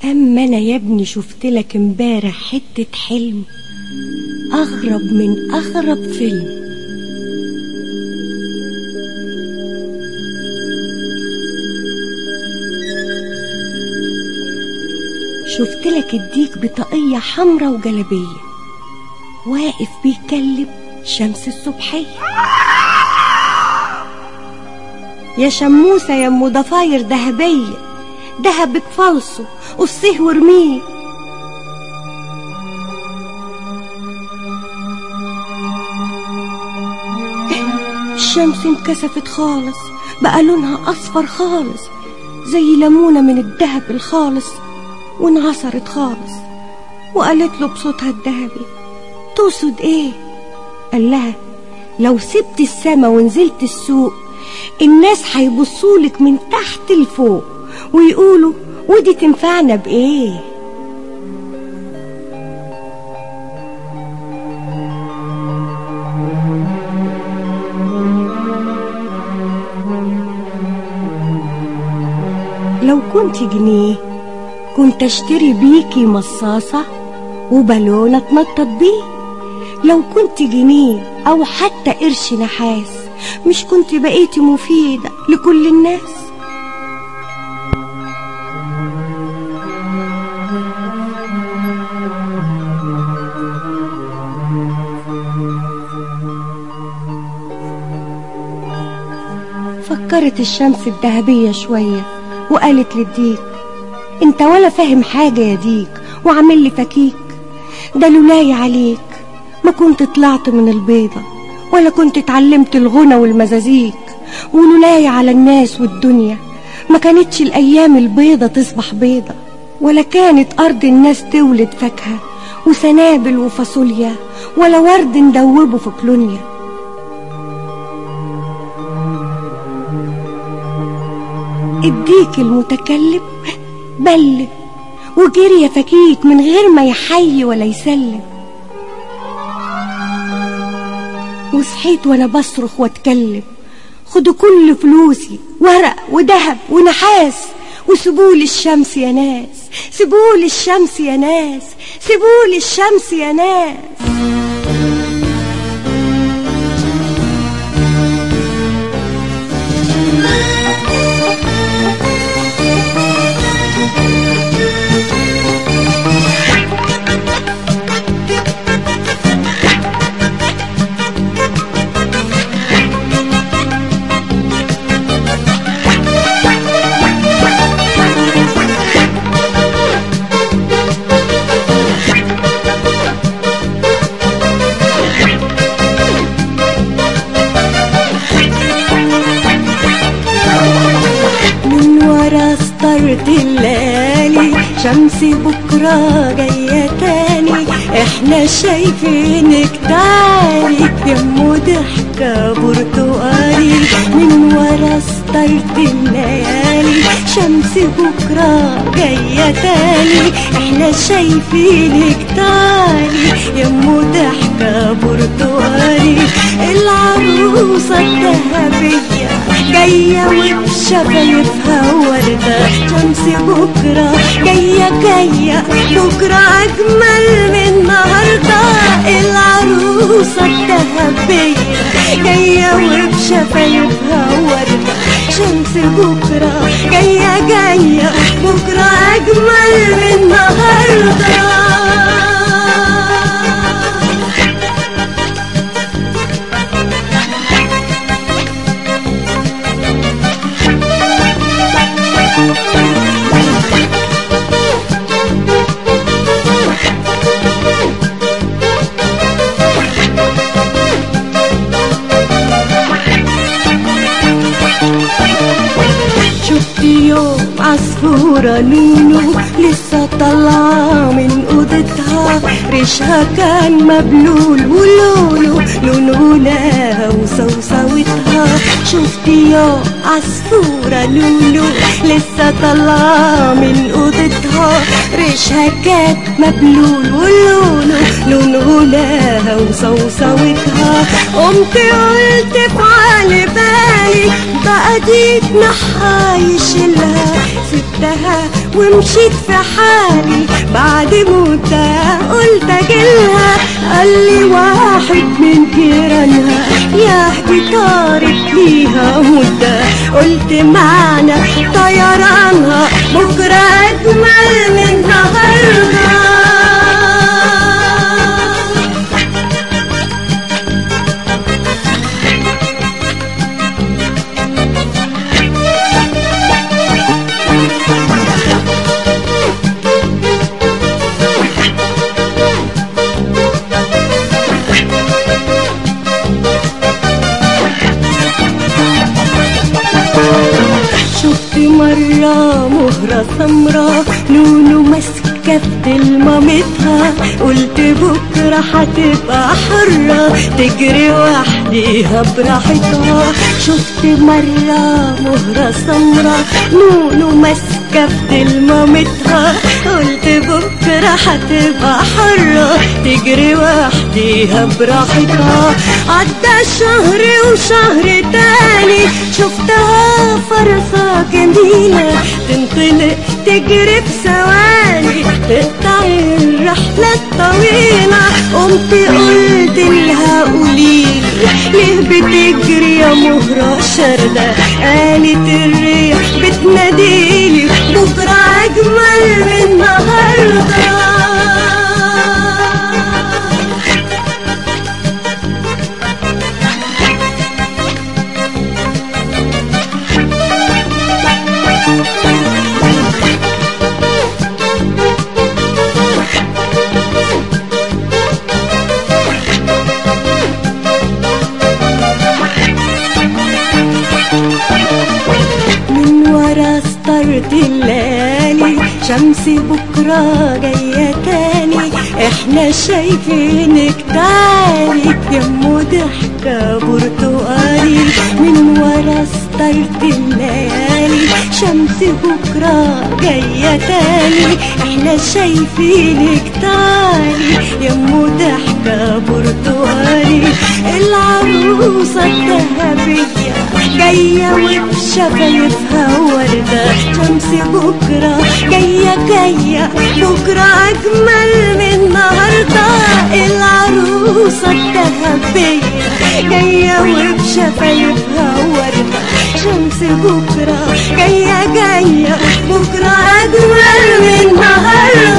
اما انا يا ابني شفتلك امبارح حتة حلم اغرب من اغرب فيلم. شفتلك الديك بطاقية حمرا وجلبية واقف بيكلم شمس الصبحية. يا شموسة يا ام ضفاير ذهبية، دهبك فلصه قصيه وارميه. الشمس انكسفت خالص، بقى لونها اصفر خالص زي ليمونة من الدهب الخالص، وانعصرت خالص. وقالت له بصوتها الذهبي: تقصد ايه؟ قال لها: لو سبت السما ونزلت السوق الناس هيبصولك من تحت لفوق ويقولوا ودي تنفعنا بايه؟ لو كنت جنيه كنت اشتري بيكي مصاصة وبالونة اتنطط بيه. لو كنت جنيه او حتى قرش نحاس مش كنت بقيتي مفيدة لكل الناس. فكرت الشمس الذهبية شوية وقالت للديك: انت ولا فاهم حاجة يا ديك وعامل لي فكيك. ده لولاي عليك ما كنت طلعت من البيضة ولا كنت اتعلمت الغنى والمزازيك، ولولاي على الناس والدنيا ما كانتش الأيام البيضة تصبح بيضة، ولا كانت أرض الناس تولد فاكهة وسنابل وفاصوليا، ولا ورد ندوبه في كلونيا. الديك المتكلم بل وجري يا فكيك من غير ما يحيي ولا يسلم. وصحيت وانا بصرخ واتكلم: خدوا كل فلوسي ورق وذهب ونحاس وسيبولي الشمس يا ناس، سيبولي الشمس يا ناس، سيبولي الشمس يا ناس. الليالي شمسي بكرة جاية تاني، احنا شايفينك تعالي يمو ضحكة برتقالي. من ورا ستارة الليالي شمسي بكرة جاية تاني، احنا شايفينك تعالي يمو ضحكة برتقالي. العروسة الذهبية جاية وبشفايفها وردة، شمس بكرة جاية جاية بكرة أجمل من النهاردة. العروسة الذهبية جاية وبشفايفها وردة، شمس بكرة جاية جاية بكرة أجمل من النهاردة. عصفورة لولو لسه طالعة من أوضتها، ريشها كان مبلول ولولو لونه لها وصوصوتها. شفتي يا عصفورة لولو لسه طالعة من أوضتها، ريشها كان مبلول ولونه لها وصوصوتها. قمت قلت في عالي بالي بقى دي نحايش لها، سبتها ومشيت في حالي، بعد موتها قلت اجيلها، قال لي واحد من جيرانها يا دي طارت ليها مدة، قلت معنى طيرانها بكرة أجمل من النهارده. شفت مرة مهرة سمرة نونو ماسكة في مامتها، قلت بكرة هتبقى حرة تجري وحديها براحتها. شفت مرة مهرة سمرة نونو ماسكة في مامتها، قلت بكرة هتبقى حرة تجري وحديها براحتها. عدى شهر وشهر تاني شفتها فرصة جميلة تنطلق تجري بثواني تقطع الرحلة الطويلة. قمت قلت لها قوليلي ليه بتجري يا مهرة شاردة، قالت الريح بتناديلي بكرة أجمل من النهارده. من ورا ستارة الليالي شمس بكرة جاية تاني، احنا شايفينك تعالي يمو ضحكة برتقالي. من ورا ستارة الليالي شمس بكرة جاية تاني، احنا شايفينك تعالي يمو ضحكة برتقالي. العروسة الذهبية جاية وبشفايفها وردة، شمس بكرة جاية جاية بكرة أجمل من النهارده. العروسة الذهبية جاية وبشفايفها وردة، شمس بكرة جاية جاية بكرة أجمل من النهارده.